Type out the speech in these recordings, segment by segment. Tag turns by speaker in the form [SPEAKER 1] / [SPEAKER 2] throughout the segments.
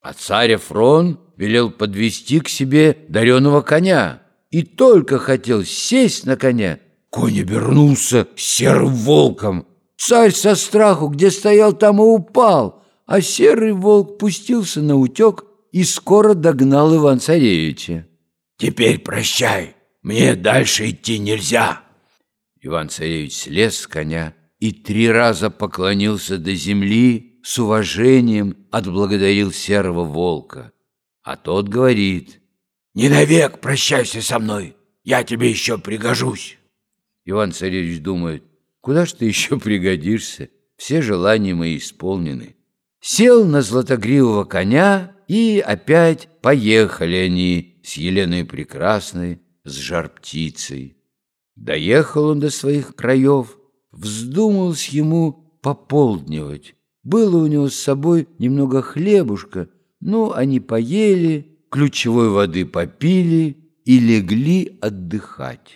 [SPEAKER 1] А царь Эфрон велел подвести к себе дареного коня, и только хотел сесть на коня, конь обернулся серым волком. Царь со страху, где стоял, там и упал, а серый волк пустился на утек и скоро догнал Ивана-Царевича.
[SPEAKER 2] «Теперь прощай, мне дальше идти нельзя».
[SPEAKER 1] Иван-Царевич слез с коня и 3 раза поклонился до земли, с уважением отблагодарил серого волка. А тот говорит:
[SPEAKER 2] «Не навек прощайся со мной, я тебе еще пригожусь».
[SPEAKER 1] Иван-Царевич думает: куда ж ты еще пригодишься, все желания мои исполнены. Сел на златогривого коня, и опять поехали они с Еленой Прекрасной, с Жар-Птицей. Доехал он до своих краев, вздумалось ему пополднивать. Было у него с собой немного хлебушка, ну, они поели, ключевой воды попили и легли отдыхать.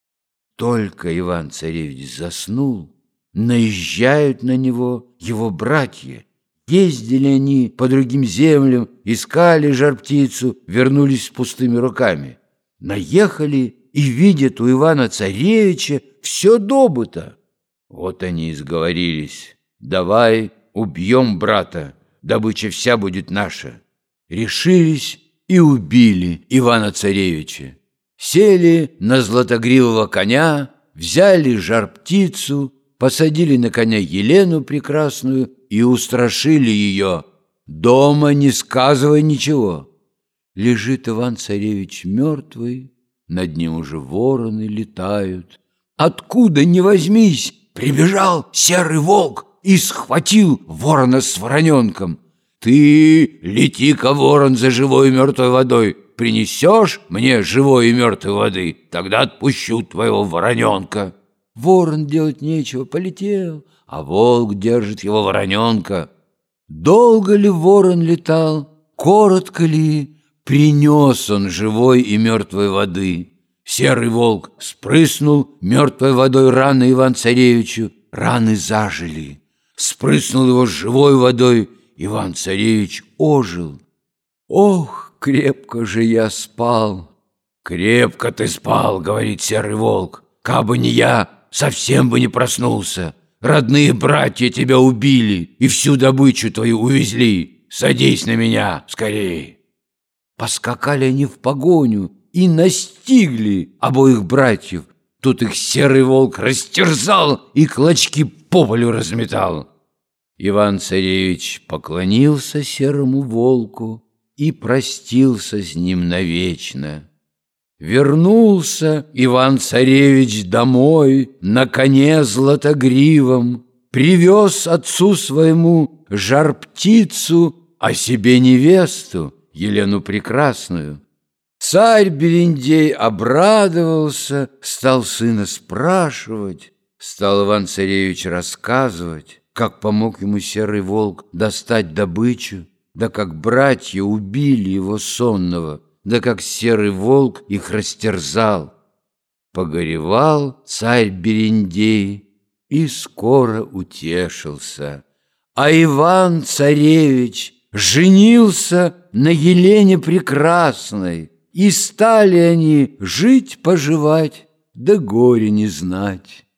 [SPEAKER 1] Только Иван-Царевич заснул, наезжают на него его братья. Ездили они по другим землям, искали Жар-Птицу, вернулись с пустыми руками. Наехали и видят у Ивана-Царевича все добыто. Вот они и сговорились: давай убьем брата, добыча вся будет наша. Решились и убили Ивана-Царевича. Сели на златогривого коня, взяли Жар-Птицу, посадили на коня Елену Прекрасную и устрашили ее: дома не сказывай ничего. Лежит Иван-Царевич мертвый, над ним уже вороны летают. Откуда ни возьмись, прибежал серый волк и схватил ворона с вороненком. Ты лети-ка, ворон, за живой и мертвой водой. Принесешь мне живой и мертвой воды, тогда отпущу твоего вороненка. Ворон делать нечего, полетел, а волк держит его вороненка. Долго ли ворон летал, коротко ли, принес он живой и мертвой воды. Серый волк спрыснул мертвой водой раны Иван-Царевичу, раны зажили. Спрыснул его живой водой, Иван-Царевич ожил. Ох, крепко же я спал.
[SPEAKER 2] «Крепко ты спал, — говорит серый волк, — кабы не я, совсем бы не проснулся. Родные братья тебя убили и всю добычу твою увезли. Садись на меня скорее».
[SPEAKER 1] Поскакали они в погоню и настигли обоих братьев. Тут их серый волк растерзал и клочки по полю разметал. Иван-Царевич поклонился серому волку и простился с ним навечно. Вернулся Иван-Царевич домой на коне златогривом, привез отцу своему Жар-Птицу, а себе невесту Елену Прекрасную. Царь Берендей обрадовался, стал сына спрашивать, стал Иван-Царевич рассказывать, как помог ему серый волк достать добычу, да как братья убили его сонного, да как серый волк их растерзал. Погоревал царь Берендей и скоро утешился. А Иван-Царевич женился на Елене Прекрасной, и стали они жить-поживать, да горе не знать.